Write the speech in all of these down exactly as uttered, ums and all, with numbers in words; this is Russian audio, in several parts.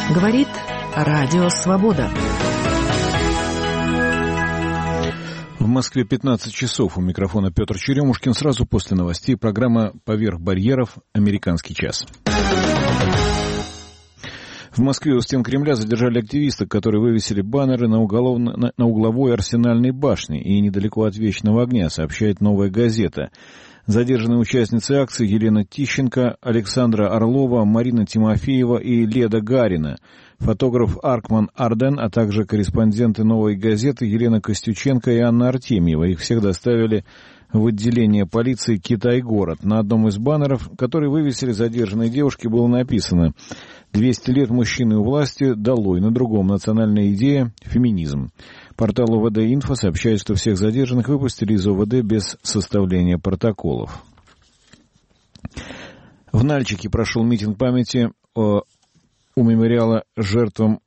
Говорит Радио Свобода. В Москве пятнадцать часов. У микрофона Петр Черемушкин. Сразу после новостей программа «Поверх барьеров. Американский час». В Москве у стен Кремля задержали активистов, которые вывесили баннеры на, уголовно, на, на угловой Арсенальной башне и недалеко от Вечного огня, сообщает «Новая газета». Задержанные участницы акции Елена Тищенко, Александра Орлова, Марина Тимофеева и Леда Гарина, фотограф Аркман Арден, а также корреспонденты «Новой газеты» Елена Костюченко и Анна Артемьева. Их всех доставили в отделение полиции «Китай-город». На одном из баннеров, который вывесили задержанные девушки, было написано «двести лет мужчины у власти, долой». На другом «Национальная идея, феминизм». Портал ОВД «Инфо» сообщает, что всех задержанных выпустили из ОВД без составления протоколов. В Нальчике прошел митинг памяти о, у мемориала жертвам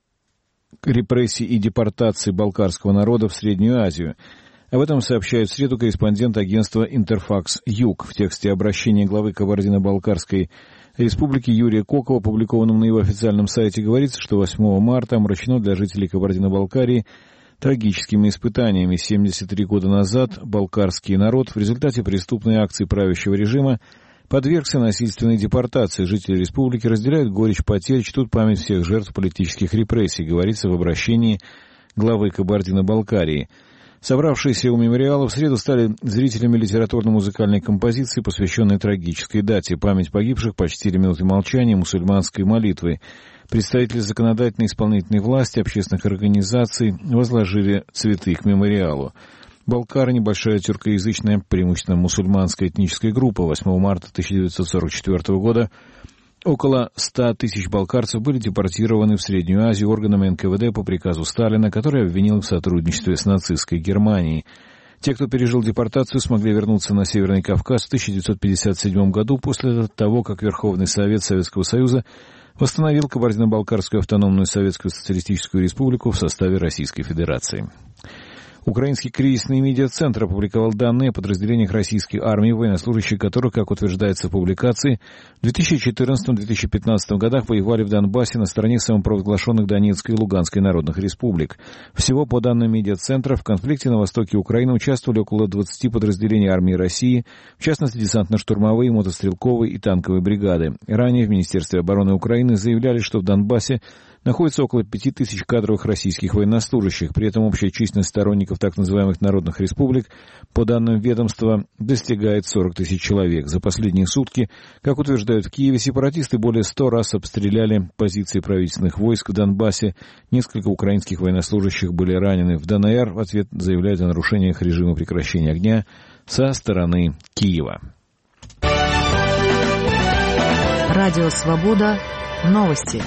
репрессий и депортации балкарского народа в Среднюю Азию. Об этом сообщает в среду корреспондент агентства «Интерфакс-Юг». В тексте обращения главы Кабардино-Балкарской Республики Юрия Кокова, опубликованном на его официальном сайте, говорится, что восьмого марта омрачено для жителей Кабардино-Балкарии трагическими испытаниями. семьдесят три года назад балкарский народ в результате преступной акции правящего режима подвергся насильственной депортации. Жители республики разделяют горечь потерь, чтут память всех жертв политических репрессий, говорится в обращении главы Кабардино-Балкарии. Собравшиеся у мемориала в среду стали зрителями литературно-музыкальной композиции, посвященной трагической дате. Память погибших почтили минутой молчания мусульманской молитвой. Представители законодательной и исполнительной власти, общественных организаций возложили цветы к мемориалу. Балкары — небольшая тюркоязычная, преимущественно мусульманская этническая группа. восьмого марта тысяча девятьсот сорок четвёртого года около ста тысяч балкарцев были депортированы в Среднюю Азию органами эн ка вэ дэ по приказу Сталина, который обвинил их в сотрудничестве с нацистской Германией. Те, кто пережил депортацию, смогли вернуться на Северный Кавказ в тысяча девятьсот пятьдесят седьмом году после того, как Верховный Совет Советского Союза восстановил Кабардино-Балкарскую автономную Советскую Социалистическую Республику в составе Российской Федерации. Украинский кризисный медиацентр опубликовал данные о подразделениях российской армии, военнослужащие которых, как утверждается в публикации, в две тысячи четырнадцатом — две тысячи пятнадцатом годах воевали в Донбассе на стороне самопровозглашенных Донецкой и Луганской народных республик. Всего, по данным медиацентра, в конфликте на востоке Украины участвовали около двадцати подразделений армии России, в частности, десантно-штурмовые, мотострелковые и танковые бригады. Ранее в Министерстве обороны Украины заявляли, что в Донбассе находится около пяти тысяч кадровых российских военнослужащих. При этом общая численность сторонников так называемых народных республик, по данным ведомства, достигает сорок тысяч человек. За последние сутки, как утверждают в Киеве, сепаратисты более ста раз обстреляли позиции правительственных войск в Донбассе. Несколько украинских военнослужащих были ранены. В дэ эн эр в ответ заявляют о нарушениях режима прекращения огня со стороны Киева. Радио «Свобода». Новости.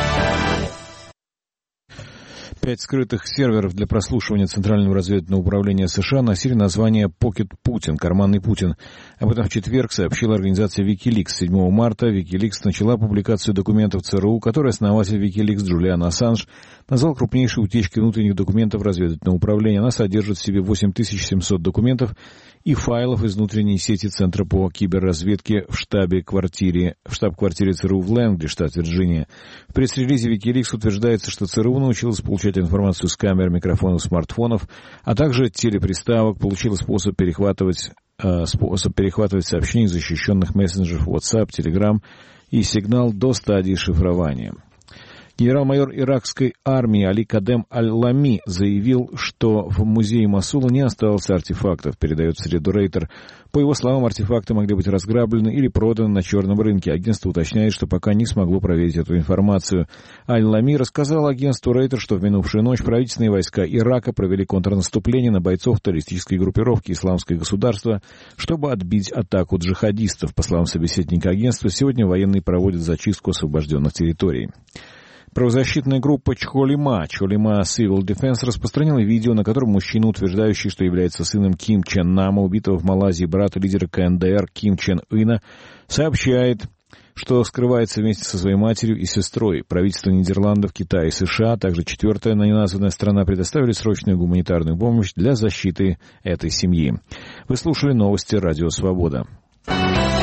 Пять скрытых серверов для прослушивания Центрального разведывательного управления США носили название «Pocket Putin», «Карманный Путин». Об этом в четверг сообщила организация Wikileaks. седьмого марта Wikileaks начала публикацию документов ЦРУ, которые основатель Wikileaks Джулиан Ассанж назвал крупнейшей утечкой внутренних документов разведывательного управления. Она содержит в себе восемь тысяч семьсот документов и файлов из внутренней сети Центра по киберразведке в штабе-квартире, в штаб-квартире ЦРУ в Лэнгли, штат Вирджиния. В пресс-релизе Wikileaks утверждается, что ЦРУ научилась получать информацию с камер, микрофонов, смартфонов, а также телеприставок, получила способ перехватывать, э, способ перехватывать сообщения из защищенных мессенджеров WhatsApp, Telegram и сигнал до стадии шифрования. Генерал-майор иракской армии Али Кадем Аль-Лами заявил, что в музее Мосула не осталось артефактов, передает в среду Рейтер. По его словам, артефакты могли быть разграблены или проданы на черном рынке. Агентство уточняет, что пока не смогло проверить эту информацию. Аль-Лами рассказал агентству Рейтер, что в минувшую ночь правительственные войска Ирака провели контрнаступление на бойцов террористической группировки «Исламское государство», чтобы отбить атаку джихадистов. По словам собеседника агентства, сегодня военные проводят зачистку освобожденных территорий. Правозащитная группа Чхолима, Чхолима Civil Defense, распространила видео, на котором мужчина, утверждающий, что является сыном Ким Чен Нама, убитого в Малайзии брата лидера ка эн дэ эр Ким Чен Ына, сообщает, что скрывается вместе со своей матерью и сестрой. Правительства Нидерландов, Китая и США, а также четвертая неназванная страна, предоставили срочную гуманитарную помощь для защиты этой семьи. Вы слушали новости Радио Свобода.